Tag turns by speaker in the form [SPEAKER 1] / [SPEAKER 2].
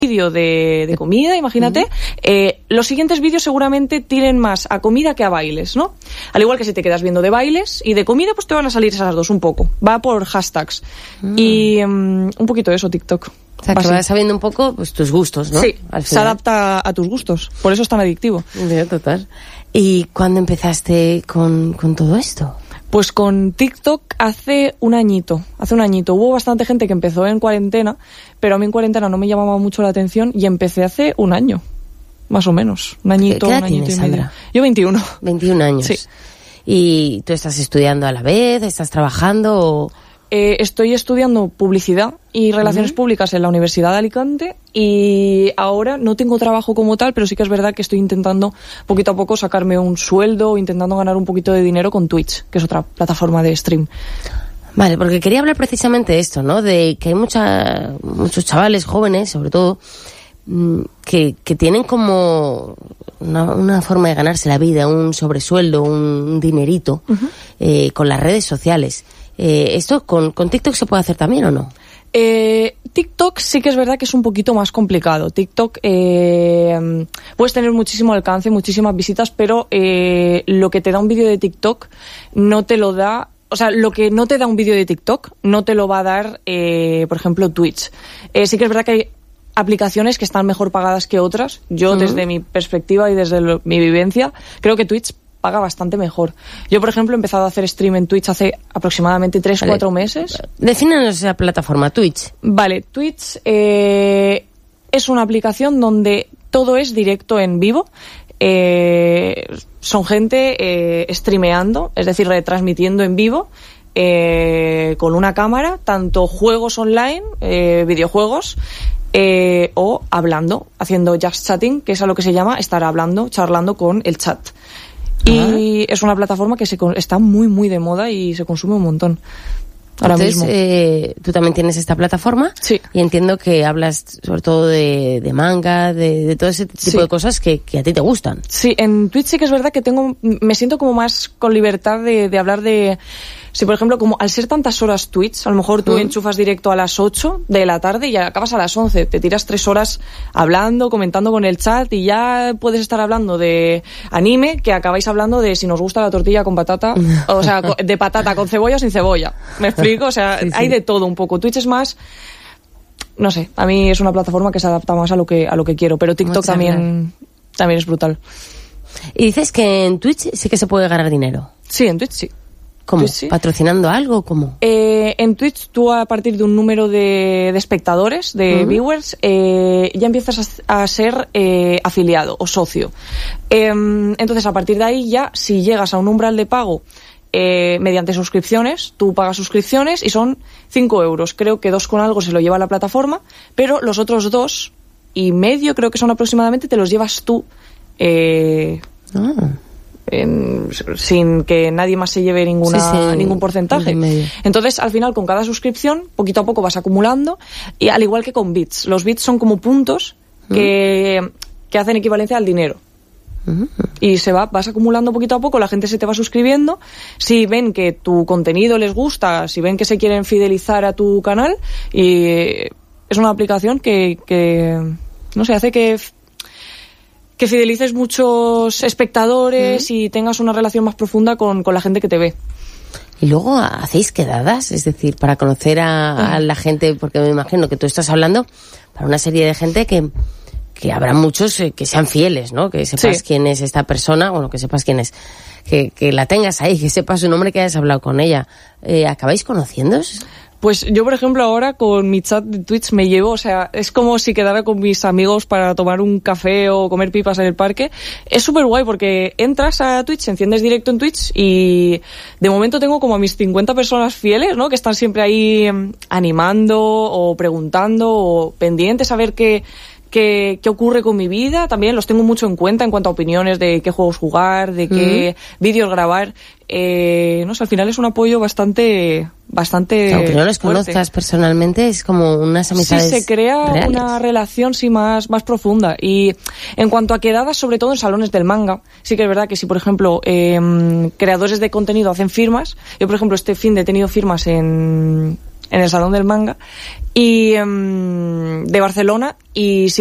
[SPEAKER 1] vídeo de comida, imagínate, los siguientes vídeos seguramente tiren más a comida que a bailes, ¿no? Al igual que si te quedas viendo de bailes y de comida, pues te van a salir esas dos un poco. Va por hashtags. Y un poquito de eso, TikTok.
[SPEAKER 2] O sea, que vas sabiendo un poco pues tus gustos, ¿no?
[SPEAKER 1] Sí, se adapta a tus gustos. Por eso es tan adictivo.
[SPEAKER 2] Sí, total. ¿Y cuándo empezaste con todo esto?
[SPEAKER 1] Pues con TikTok hace un añito. Hubo bastante gente que empezó en cuarentena, pero a mí en cuarentena no me llamaba mucho la atención y empecé hace un año, más o menos. Un añito,
[SPEAKER 2] ¿Qué edad
[SPEAKER 1] un añito
[SPEAKER 2] tienes,
[SPEAKER 1] y medio.
[SPEAKER 2] Sandra?
[SPEAKER 1] Yo 21.
[SPEAKER 2] 21 años.
[SPEAKER 1] Sí.
[SPEAKER 2] ¿Y tú estás estudiando a la vez? ¿Estás trabajando o...?
[SPEAKER 1] Estoy estudiando publicidad y relaciones públicas en la Universidad de Alicante y ahora no tengo trabajo como tal, pero sí que es verdad que estoy intentando poquito a poco sacarme un sueldo, intentando ganar un poquito de dinero con Twitch, que es otra plataforma de stream.
[SPEAKER 2] Vale, porque quería hablar precisamente de esto, ¿no? De que hay muchos chavales jóvenes, sobre todo, que tienen como una forma de ganarse la vida, un sobresueldo, un dinerito, con las redes sociales. ¿Esto con TikTok se puede hacer también o no?
[SPEAKER 1] TikTok sí que es verdad que es un poquito más complicado. TikTok puedes tener muchísimo alcance, muchísimas visitas, pero lo que te da un vídeo de TikTok no te lo da. O sea, lo que no te da un vídeo de TikTok no te lo va a dar, por ejemplo, Twitch. Sí que es verdad que hay aplicaciones que están mejor pagadas que otras. Yo, desde mi perspectiva y desde mi vivencia, creo que Twitch paga bastante mejor. Yo, por ejemplo, he empezado a hacer stream en Twitch hace aproximadamente 3-4 meses.
[SPEAKER 2] Defínanos esa plataforma, Twitch.
[SPEAKER 1] Vale, Twitch es una aplicación donde todo es directo en vivo. Son gente streameando, es decir, retransmitiendo en vivo con una cámara, tanto juegos online, videojuegos, o hablando, haciendo just chatting, que es a lo que se llama estar hablando, charlando con el chat. Y es una plataforma que está muy, muy de moda y se consume un montón. Ahora mismo.
[SPEAKER 2] Tú también tienes esta plataforma.
[SPEAKER 1] Sí.
[SPEAKER 2] Y entiendo que hablas sobre todo de manga, de todo ese tipo de cosas que a ti te gustan.
[SPEAKER 1] Sí, en Twitch sí que es verdad que me siento como más con libertad de hablar de... Si, por ejemplo, como al ser tantas horas Twitch, a lo mejor tú enchufas directo a las 8 de la tarde y acabas a las 11. Te tiras 3 horas hablando, comentando con el chat y ya puedes estar hablando de anime que acabáis hablando de si nos gusta la tortilla con patata, o sea, de patata con cebolla o sin cebolla. ¿Me explico? O sea, hay de todo un poco. Twitch es más... No sé, a mí es una plataforma que se adapta más a lo que quiero, pero TikTok también es brutal.
[SPEAKER 2] Y dices que en Twitch sí que se puede ganar dinero.
[SPEAKER 1] Sí, en Twitch sí.
[SPEAKER 2] ¿Cómo?
[SPEAKER 1] Sí.
[SPEAKER 2] ¿Patrocinando algo? ¿Cómo?
[SPEAKER 1] En Twitch tú a partir de un número de espectadores, de viewers, ya empiezas a ser afiliado o socio. Entonces a partir de ahí ya, si llegas a un umbral de pago mediante suscripciones, tú pagas suscripciones y son 5 euros. Creo que 2 con algo se lo lleva la plataforma, pero los otros 2,5 creo que son aproximadamente, te los llevas tú. Sin que nadie más se lleve ningún porcentaje. Entonces, al final, con cada suscripción, poquito a poco vas acumulando, y al igual que con bits. Los bits son como puntos que hacen equivalencia al dinero. Y vas acumulando poquito a poco, la gente se te va suscribiendo. Si ven que tu contenido les gusta, si ven que se quieren fidelizar a tu canal, y es una aplicación que no sé, hace que fidelices muchos espectadores y tengas una relación más profunda con la gente que te ve.
[SPEAKER 2] Y luego hacéis quedadas, es decir, para conocer a la gente, porque me imagino que tú estás hablando para una serie de gente que habrá muchos que sean fieles, ¿no? Que sepas quién es esta persona, bueno, que sepas quién es, que la tengas ahí, que sepas su nombre, que hayas hablado con ella. ¿Acabáis conociéndose?
[SPEAKER 1] Pues yo, por ejemplo, ahora con mi chat de Twitch me llevo, o sea, es como si quedara con mis amigos para tomar un café o comer pipas en el parque. Es súper guay porque entras a Twitch, enciendes directo en Twitch y de momento tengo como a mis 50 personas fieles, ¿no? Que están siempre ahí animando o preguntando o pendientes a ver qué ocurre con mi vida. También los tengo mucho en cuenta en cuanto a opiniones de qué juegos jugar, de qué vídeos grabar. No sé, al final es un apoyo bastante
[SPEAKER 2] aunque no los conozcas personalmente, es como unas amistades.
[SPEAKER 1] Sí, se crea
[SPEAKER 2] reales.
[SPEAKER 1] Una relación más profunda. Y en cuanto a quedadas, sobre todo en salones del manga, sí que es verdad que si, por ejemplo, creadores de contenido hacen firmas, yo, por ejemplo, este fin de he tenido firmas en en el Salón del Manga, y de Barcelona, y sí